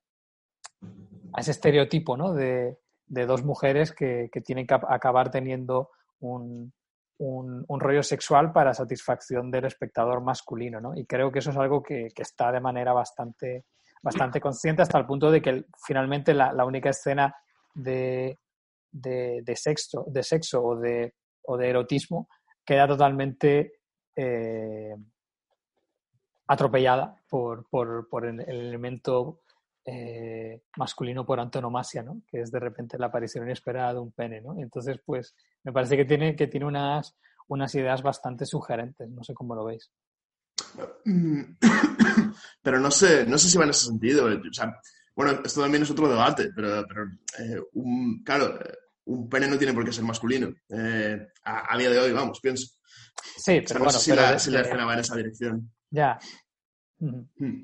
a ese estereotipo, ¿no? de, de dos mujeres que, que tienen que acabar teniendo un, un, un rollo sexual para satisfacción del espectador masculino, ¿no? Y creo que eso es algo que, que está de manera bastante, bastante consciente, hasta el punto de que finalmente la, la única escena de, de, de, sexo, de sexo o de, o de erotismo queda totalmente eh, atropellada por, por, por el, el elemento eh, masculino por antonomasia, ¿no? Que es de repente la aparición inesperada de un pene, ¿no? Entonces, pues, me parece que tiene, que tiene unas, unas ideas bastante sugerentes, no sé cómo lo veis. Pero no sé, no sé si va en ese sentido. O sea, bueno, esto también es otro debate, pero, pero eh, un, claro, un pene no tiene por qué ser masculino. Eh, a, a día de hoy, vamos, pienso. Sí, pero o sea, no bueno, sé si pero la, de, si de, la escena va en esa dirección. Ya. Uh-huh. Hmm.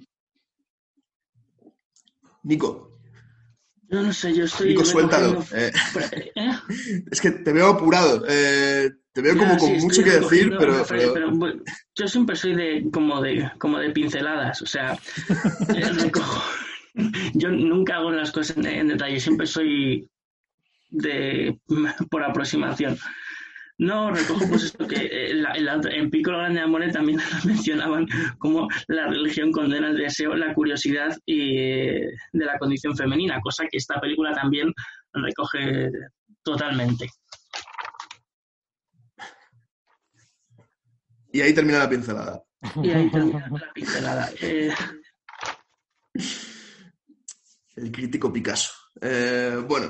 Nico. No, no sé, yo estoy... Nico, suéltalo. recogiendo... Eh, ¿Eh? Es que te veo apurado. Eh, te veo Ya, como con sí, mucho que decir, recogiendo pero, refer- pero... pero, bueno, yo siempre soy de como de como de pinceladas, o sea, eh, recojo. Yo nunca hago las cosas en, en detalle, siempre soy de por aproximación. No, recojo pues esto que eh, la, en, la, en Piccolo Grande Amore también mencionaban como la religión condena el deseo, la curiosidad y, eh, de la condición femenina, cosa que esta película también recoge totalmente. Y ahí termina la pincelada. Y ahí termina la pincelada. Eh... El crítico Picasso. Eh, bueno,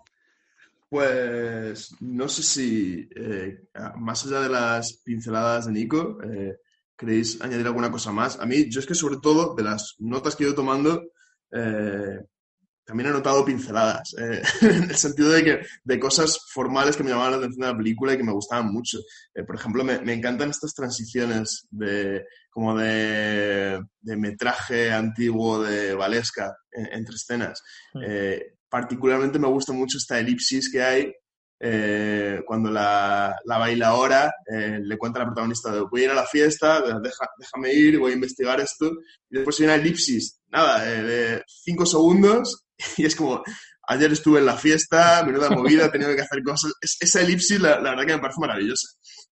pues no sé si, eh, más allá de las pinceladas de Nico, eh, ¿queréis añadir alguna cosa más? A mí, yo es que sobre todo, de las notas que he ido tomando, eh, también he notado pinceladas, eh, en el sentido de que de cosas formales que me llamaban la atención de la película y que me gustaban mucho. Eh, por ejemplo, me, me encantan estas transiciones de como de, de metraje antiguo de Valesca en, entre escenas. Eh, particularmente me gusta mucho esta elipsis que hay eh, cuando la, la bailaora eh, le cuenta a la protagonista de voy a ir a la fiesta, deja, déjame ir, voy a investigar esto, y después hay una elipsis, nada, eh, de cinco segundos. Y es como, ayer estuve en la fiesta, menuda movida, he tenido que hacer cosas. Es, esa elipsis, la, la verdad que me parece maravillosa.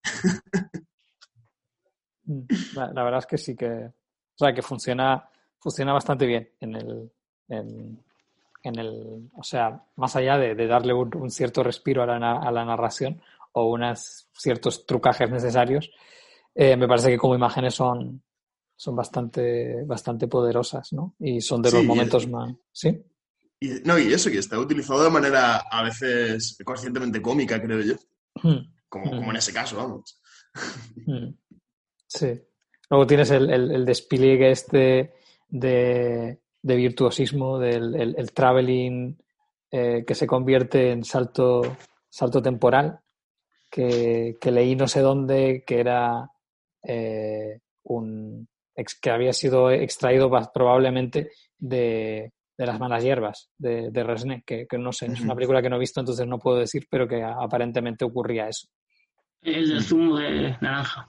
La, la verdad es que sí que, o sea, que funciona, funciona bastante bien en el, en, en el, o sea, más allá de, de darle un, un cierto respiro a la, a la narración o unos ciertos trucajes necesarios, eh, me parece que como imágenes son, son bastante, bastante poderosas, ¿no? Y son de sí, los momentos y, más, ¿sí? Y, no, y eso, que está utilizado de manera a veces conscientemente cómica, creo yo. Mm. Como, mm. como en ese caso, vamos. Mm. Sí. Luego tienes el, el, el despliegue este de, de virtuosismo, del el, el traveling eh, que se convierte en salto, salto temporal, que, que leí no sé dónde, que era eh, un, ex, que había sido extraído probablemente de, de Las malas hierbas, de, de Resnais, que, que no sé, es una película que no he visto, entonces no puedo decir, pero que aparentemente ocurría eso. El del zumo de naranja.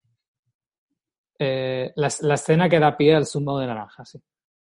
Eh, la, la escena que da pie al zumo de naranja, sí.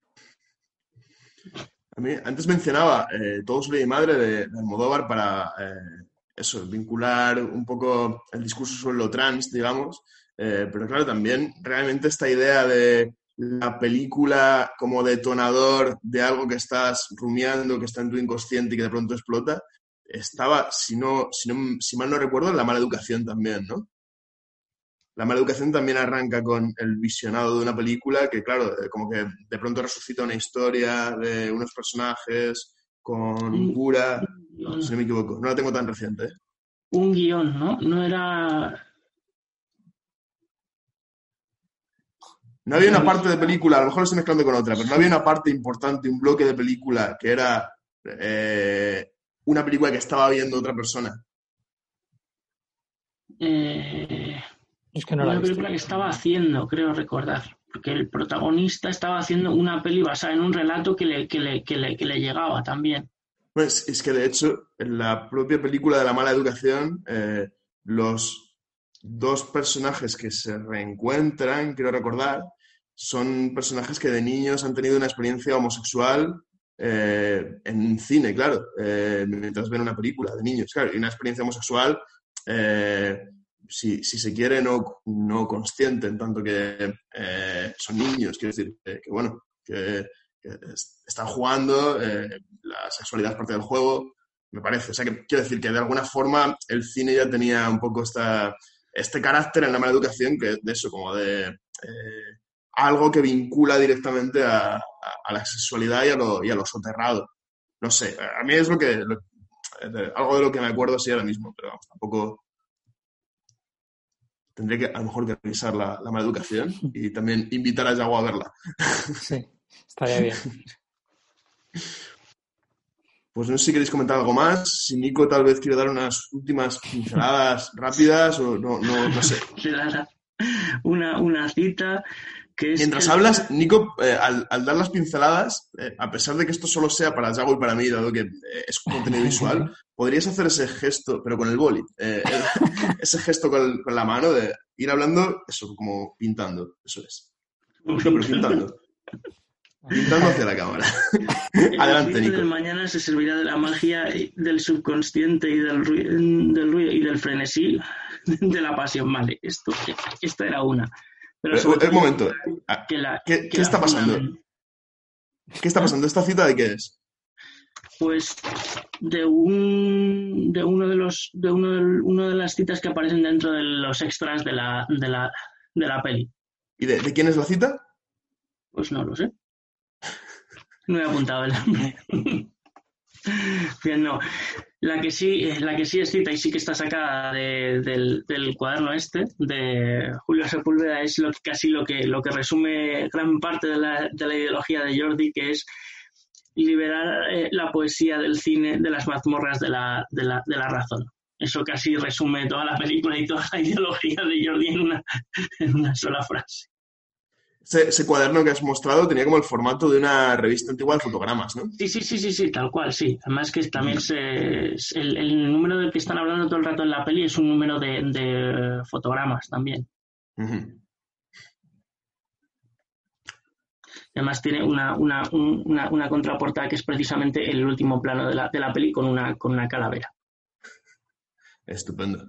A mí, antes mencionaba eh, Todo sobre mi madre de, de Almodóvar para eh, eso, vincular un poco el discurso sobre lo trans, digamos, eh, pero claro, también realmente esta idea de la película como detonador de algo que estás rumiando, que está en tu inconsciente y que de pronto explota, estaba, si no, si no, si mal no recuerdo, en La mala educación también, ¿no? La mala educación también arranca con el visionado de una película que, claro, como que de pronto resucita una historia de unos personajes con un cura, si no me equivoco. No la tengo tan reciente, ¿eh? Un guión, ¿no? No era... No había una parte de película, a lo mejor lo estoy mezclando con otra, pero no había una parte importante, un bloque de película que era eh, una película que estaba viendo otra persona. Eh... Es que no una la película que estaba haciendo, creo recordar, porque el protagonista estaba haciendo una peli basada en un relato que le, que le, que le, que le llegaba también. Pues es que de hecho, en la propia película de La mala educación, eh, los dos personajes que se reencuentran, quiero recordar, son personajes que de niños han tenido una experiencia homosexual eh, en cine, claro, eh, mientras ven una película de niños, claro, y una experiencia homosexual... Eh, Si, si se quiere, no, no consciente, en tanto que eh, son niños, quiero decir, que, que bueno, que, que están jugando, eh, la sexualidad es parte del juego, me parece. O sea, que quiero decir que de alguna forma el cine ya tenía un poco esta, este carácter en La mala educación, que de eso, como de eh, algo que vincula directamente a, a, a la sexualidad y a, lo, y a lo soterrado. No sé, a mí es lo que, lo, de, algo de lo que me acuerdo así ahora mismo, pero vamos, tampoco... Tendré que, a lo mejor, que revisar la, la mala educación y también invitar a Yago a verla. Sí, estaría bien. Pues no sé si queréis comentar algo más. Si Nico tal vez quiere dar unas últimas pinceladas rápidas o no, no, no sé. Una, una cita que es... Mientras que... hablas, Nico, eh, al, al dar las pinceladas, eh, a pesar de que esto solo sea para Yago y para mí, dado que eh, es contenido visual, podrías hacer ese gesto, pero con el boli, eh, ese gesto con, con la mano de ir hablando, eso, como pintando, eso es. No, pero pintando. Pintando hacia la cámara. Adelante, Nico. El mañana se servirá de la magia del subconsciente y del ruido, del ruido y del frenesí de la pasión. Vale, esto, esta era una. Pero un momento. Que la, ¿Qué, que ¿qué la está pasando? ¿Qué está pasando? ¿Esta cita de qué es? Pues de un de uno de los de uno de, uno de las citas que aparecen dentro de los extras de la de la de la peli. ¿Y de, de quién es la cita? Pues no lo sé. No he apuntado el nombre. Bien, no. La que sí, la que sí es cita y sí que está sacada de, del, del cuaderno este de Julio Sepúlveda es lo que, casi lo que lo que resume gran parte de la, de la ideología de Jordi, que es liberar eh, la poesía del cine de las mazmorras de la, de la, de la razón. Eso casi resume toda la película y toda la ideología de Jordi en una, en una sola frase. Ese, ese cuaderno que has mostrado tenía como el formato de una revista antigua de fotogramas, ¿no? Sí, sí, sí, sí, sí, tal cual, sí. Además que también se, el, el número del que están hablando todo el rato en la peli es un número de, de fotogramas también. Uh-huh. Además tiene una, una, una, una contraportada que es precisamente el último plano de la, de la peli con una, con una calavera. Estupendo.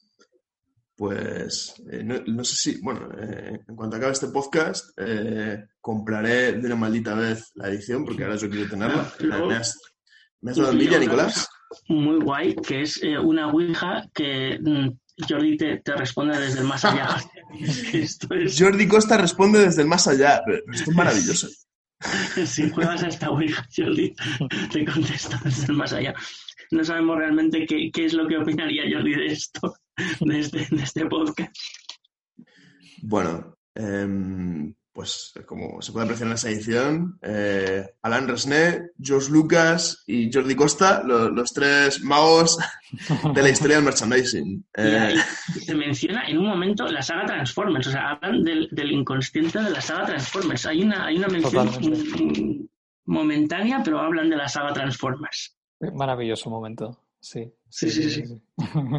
Pues eh, no, no sé si, bueno, eh, en cuanto acabe este podcast, eh, compraré de una maldita vez la edición, porque ahora yo quiero tenerla. Luego, ¿Me has, ¿me has dado envidia, Nicolás? Muy guay, que es eh, una ouija que mm, Jordi te, te responde desde el más allá. Esto es... Jordi Costa responde desde el más allá. Pero esto es maravilloso. Si juegas a esta ouija, Jordi te contesta desde el más allá. No sabemos realmente qué, qué es lo que opinaría Jordi de esto, de este, de este podcast. Bueno, eh, pues como se puede apreciar en esa edición, eh, Alain Resnais, George Lucas y Jordi Costa, lo, los tres magos de la historia del merchandising. Eh, y se menciona en un momento la saga Transformers, o sea, hablan del, del inconsciente de la saga Transformers. Hay una, hay una mención m- momentánea, pero hablan de la saga Transformers. Maravilloso momento, sí. Sí, sí, sí. sí, sí.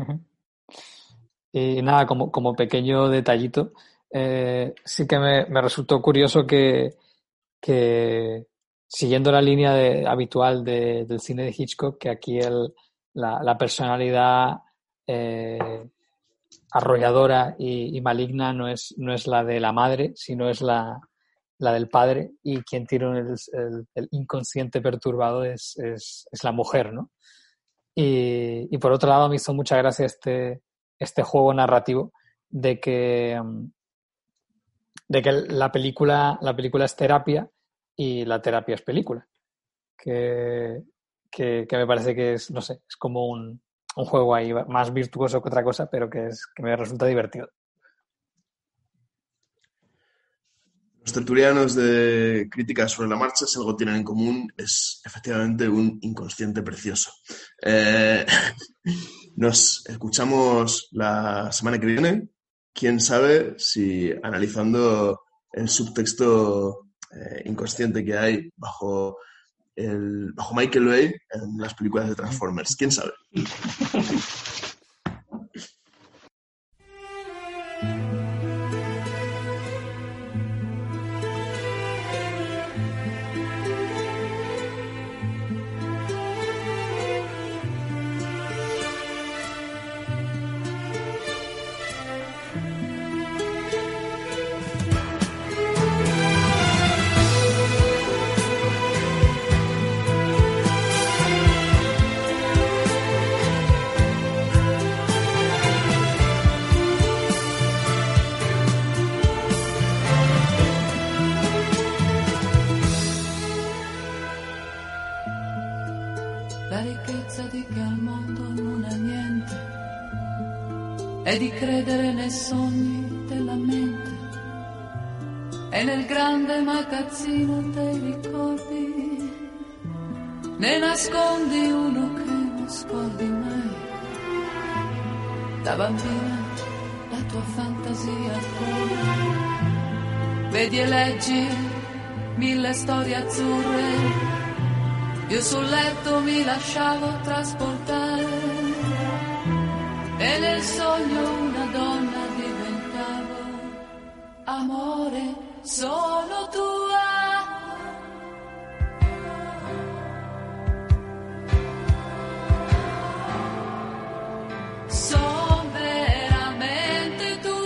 Y nada, como, como pequeño detallito, eh, sí que me, me resultó curioso que, que siguiendo la línea de, habitual de, del cine de Hitchcock, que aquí el, la, la personalidad eh, arrolladora y, y maligna no es, no es la de la madre, sino es la, la del padre, y quien tiene el, el, el inconsciente perturbado es, es, es la mujer, ¿no? Y, y por otro lado me hizo mucha gracia este, este juego narrativo de que, de que la película, la película es terapia y la terapia es película. Que, que, que me parece que es, no sé, es como un, un juego ahí más virtuoso que otra cosa, pero que, es, que me resulta divertido. Los tertulianos de críticas sobre la marcha, si algo tienen en común, es efectivamente un inconsciente precioso. Eh, nos escuchamos la semana que viene. Quién sabe si analizando el subtexto eh, inconsciente que hay bajo, el, bajo Michael Bay en las películas de Transformers. ¿Quién sabe? La ricchezza di che al mondo non è niente è di credere nei sogni della mente e nel grande magazzino dei ricordi ne nascondi uno che non scordi mai. Da bambina la tua fantasia corre, vedi e leggi mille storie azzurre. Io sul letto mi lasciavo trasportare e nel sogno una donna diventavo. Amore, sono tua. Sono veramente tua.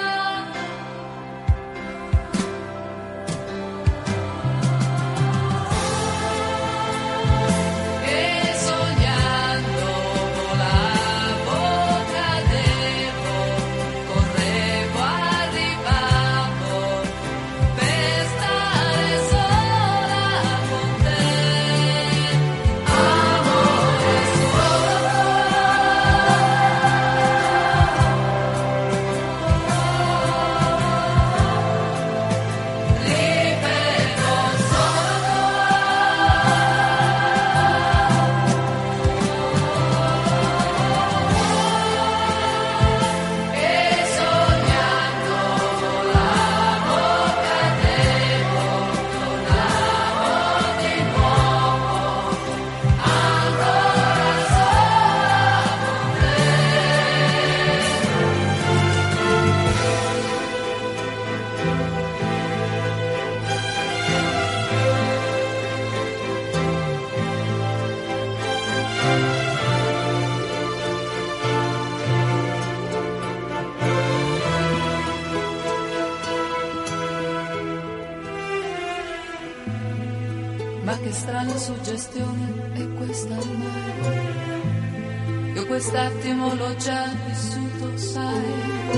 Ma che strana suggestione è questa ormai. Io quest'attimo l'ho già vissuto, sai.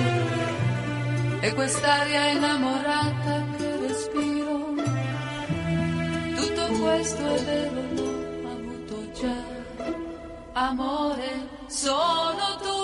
E quest'aria innamorata che respiro. Tutto questo è vero, l'ho avuto già. Amore, sono tu.